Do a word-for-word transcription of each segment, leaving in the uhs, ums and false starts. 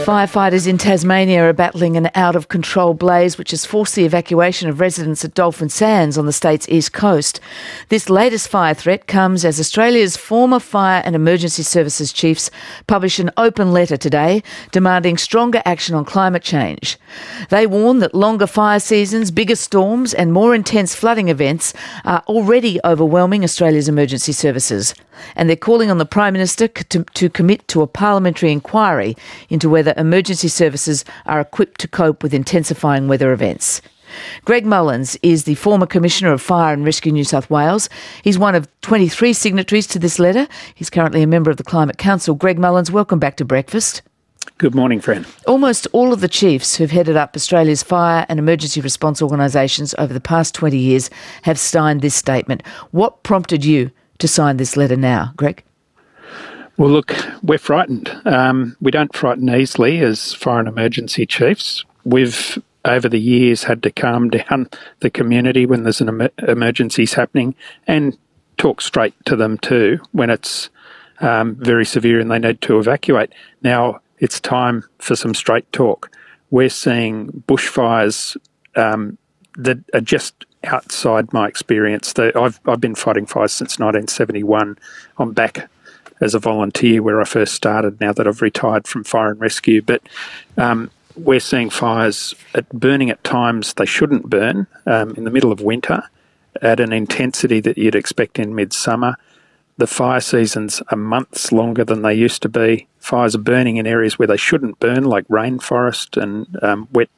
Firefighters in Tasmania are battling an out-of-control blaze which has forced the evacuation of residents at Dolphin Sands on the state's east coast. This latest fire threat comes as Australia's former fire and emergency services chiefs publish an open letter today demanding stronger action on climate change. They warn that longer fire seasons, bigger storms and more intense flooding events are already overwhelming Australia's emergency services. And they're calling on the Prime Minister to, to commit to a parliamentary inquiry into whether emergency services are equipped to cope with intensifying weather events. Greg Mullins is the former Commissioner of Fire and Rescue New South Wales. He's one of twenty-three signatories to this letter. He's currently a member of the Climate Council. Greg Mullins, welcome back to Breakfast. Good morning, friend. Almost all of the chiefs who've headed up Australia's fire and emergency response organisations over the past twenty years have signed this statement. What prompted you to sign this letter now, Greg? Well, look, we're frightened. Um, we don't frighten easily as fire and emergency chiefs. We've, over the years, had to calm down the community when there's an em- emergencies happening and talk straight to them too when it's um, very severe and they need to evacuate. Now, it's time for some straight talk. We're seeing bushfires um, that are just outside my experience. The, I've, I've been fighting fires since nineteen seventy-one. I'm back as a volunteer where I first started now that I've retired from fire and rescue. But um, we're seeing fires at burning at times they shouldn't burn um, in the middle of winter at an intensity that you'd expect in midsummer. The fire seasons are months longer than they used to be. Fires are burning in areas where they shouldn't burn, like rainforest and um, wet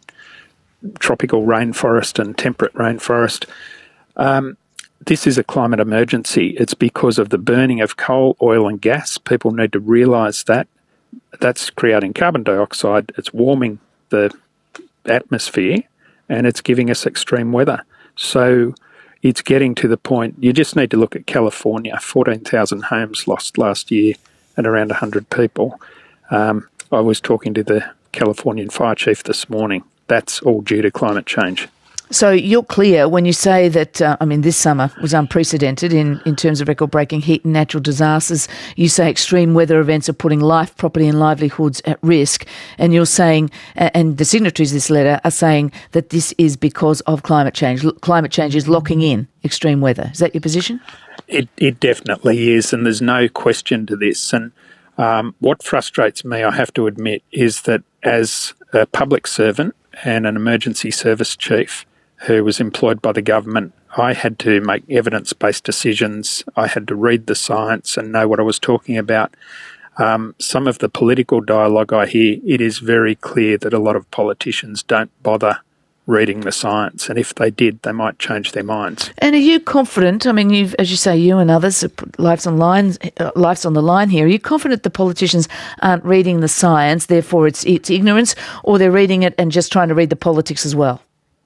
tropical rainforest and temperate rainforest. Um, This is a climate emergency. It's because of the burning of coal, oil and gas. People need to realise that. That's creating carbon dioxide. It's warming the atmosphere and it's giving us extreme weather. So it's getting to the point, you just need to look at California. fourteen thousand homes lost last year and around one hundred people. Um, I was talking to the Californian fire chief this morning. That's all due to climate change. So you're clear when you say that, uh, I mean, this summer was unprecedented in, in terms of record-breaking heat and natural disasters. You say extreme weather events are putting life, property and livelihoods at risk. And you're saying, and the signatories of this letter are saying that this is because of climate change. Climate change is locking in extreme weather. Is that your position? It, it definitely is, and there's no question to this. And um, what frustrates me, I have to admit, is that as a public servant and an emergency service chief who was employed by the government, I had to make evidence-based decisions. I had to read the science and know what I was talking about. Um, some of the political dialogue I hear, it is very clear that a lot of politicians don't bother reading the science, and if they did, they might change their minds. And are you confident, I mean, you've, as you say, you and others, life's on, line, life's on the line here, are you confident the politicians aren't reading the science, therefore it's, it's ignorance, or they're reading it and just trying to read the politics as well?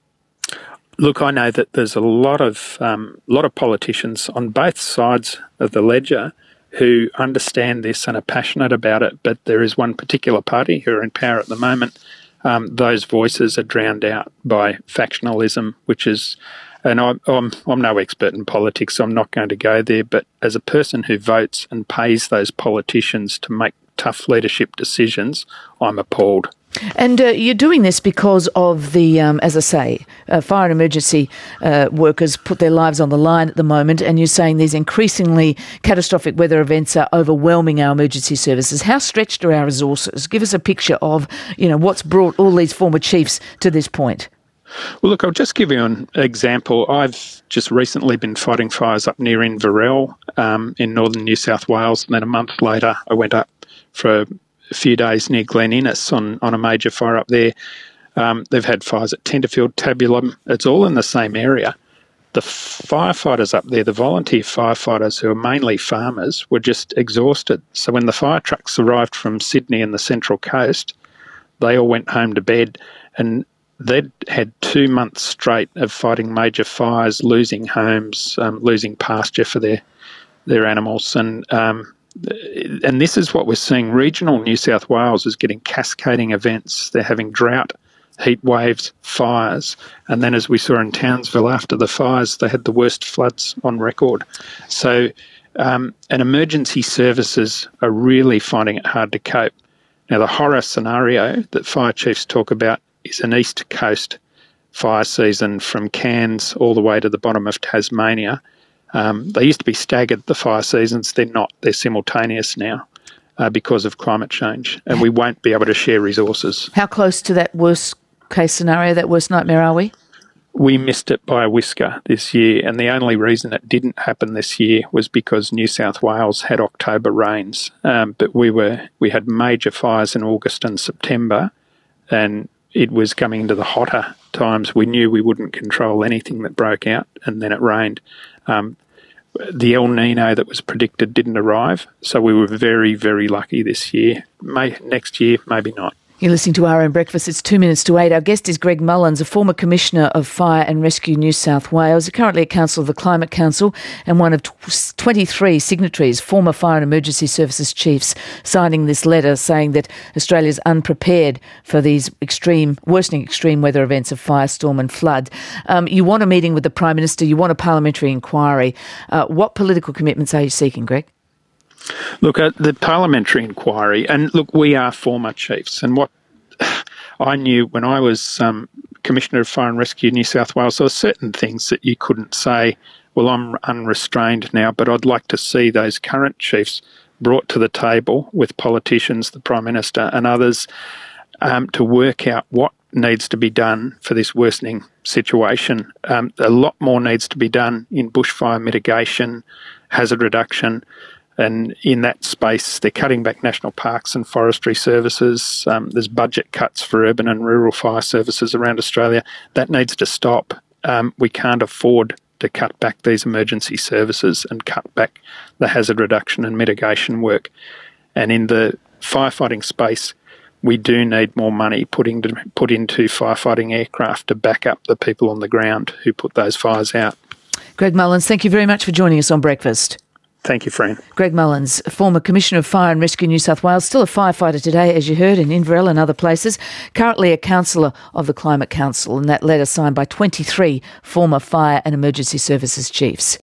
Look, I know that there's a lot of um, lot of politicians on both sides of the ledger who understand this and are passionate about it, but there is one particular party who are in power at the moment. Um, those voices are drowned out by factionalism, which is, and I, I'm, I'm no expert in politics, so I'm not going to go there, but as a person who votes and pays those politicians to make tough leadership decisions, I'm appalled. And uh, you're doing this because of the, um, as I say, uh, fire and emergency uh, workers put their lives on the line at the moment, and you're saying these increasingly catastrophic weather events are overwhelming our emergency services. How stretched are our resources? Give us a picture of, you know, what's brought all these former chiefs to this point. Well, look, I'll just give you an example. I've just recently been fighting fires up near Inverell um, in northern New South Wales, and then a month later I went up for a a few days near Glen Innes on, on a major fire up there. Um, they've had fires at Tenterfield, Tabulum. It's all in the same area. The firefighters up there, the volunteer firefighters who are mainly farmers, were just exhausted. So when the fire trucks arrived from Sydney and the Central Coast, they all went home to bed, and they'd had two months straight of fighting major fires, losing homes, um, losing pasture for their, their animals. And um, And this is what we're seeing. Regional New South Wales is getting cascading events. They're having drought, heat waves, fires. And then as we saw in Townsville after the fires, they had the worst floods on record. So um, and emergency services are really finding it hard to cope. Now, the horror scenario that fire chiefs talk about is an East Coast fire season from Cairns all the way to the bottom of Tasmania. Um, they used to be staggered, the fire seasons. They're not. They're simultaneous now uh, because of climate change, and we won't be able to share resources. How close to that worst case scenario, that worst nightmare, are we? We missed it by a whisker this year, and the only reason it didn't happen this year was because New South Wales had October rains. Um, but we were we had major fires in August and September, and it was coming into the hotter times. We knew we wouldn't control anything that broke out, and then it rained. Um, the El Nino that was predicted didn't arrive, so we were very, very lucky this year. May, next year, maybe not. You're listening to R M Breakfast. It's two minutes to eight. Our guest is Greg Mullins, a former Commissioner of Fire and Rescue New South Wales, currently a council of the Climate Council and one of twenty-three signatories, former Fire and Emergency Services chiefs, signing this letter saying that Australia's unprepared for these extreme, worsening extreme weather events of firestorm and flood. Um, you want a meeting with the Prime Minister. You want a parliamentary inquiry. Uh, what political commitments are you seeking, Greg? Look, at the parliamentary inquiry, and look, we are former chiefs, and what I knew when I was um, Commissioner of Fire and Rescue New South Wales, there were certain things that you couldn't say, well, I'm unrestrained now, but I'd like to see those current chiefs brought to the table with politicians, the Prime Minister and others, um, to work out what needs to be done for this worsening situation. Um, a lot more needs to be done in bushfire mitigation, hazard reduction. And in that space, they're cutting back national parks and forestry services. Um, there's budget cuts for urban and rural fire services around Australia. That needs to stop. Um, we can't afford to cut back these emergency services and cut back the hazard reduction and mitigation work. And in the firefighting space, we do need more money putting to, put into firefighting aircraft to back up the people on the ground who put those fires out. Greg Mullins, thank you very much for joining us on Breakfast. Thank you, Fran. Greg Mullins, former Commissioner of Fire and Rescue New South Wales, still a firefighter today, as you heard, in Inverell and other places, currently a councillor of the Climate Council, and that letter signed by twenty-three former Fire and Emergency Services chiefs.